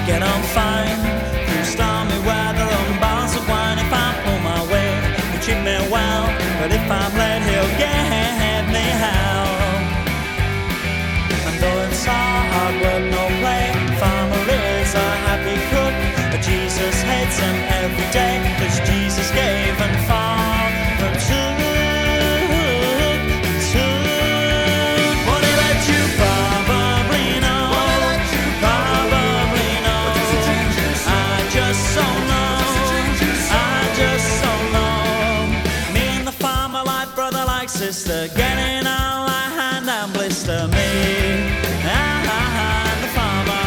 get on fine through stormy weather and bars of wine. If I pull my weight, he'll treat me well, but if I'm late, he'll get me hell. And though it's all hard work, no play, farmer is a happy cook, but Jesus hates him every day, 'cause Jesus gave and Father took. What he let you probably know, probably know. I just so know, I just so know. Me and the farmer like brother like sister, getting on like hand and blister. Me and the farmer.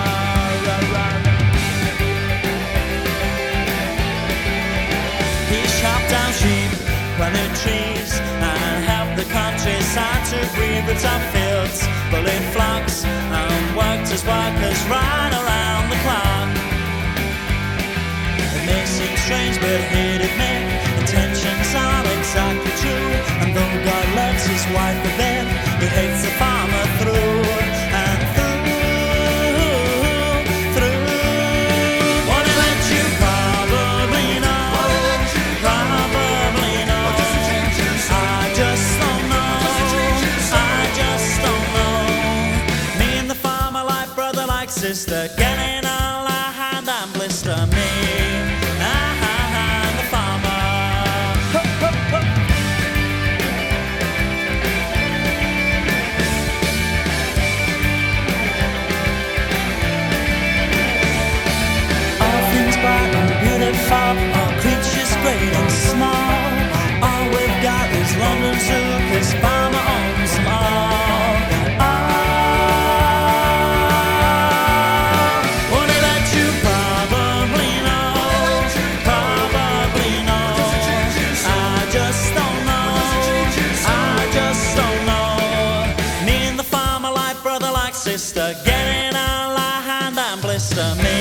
He chopped down sheep, planted trees, and helped the countryside to breathe. The top fields, bullied flocks, and worked as workers right around the clock. It may seem strange, but he'd admit intentions are exactly true. And though God loves his wife a bit, he hates the farmer through and through, through. What he let you probably know, probably know. I just don't know, I just don't know. Me and the farmer like brother like sister, getting on like hand and blister. Me and the farmer. All things bright and beautiful, all creatures great and small. All we've got is London Zoo, 'cause farmer owns them all. What he let you probably know, probably know. I just don't know, I just don't know. Me and the farmer like brother like sister, getting on like hand and blister. Me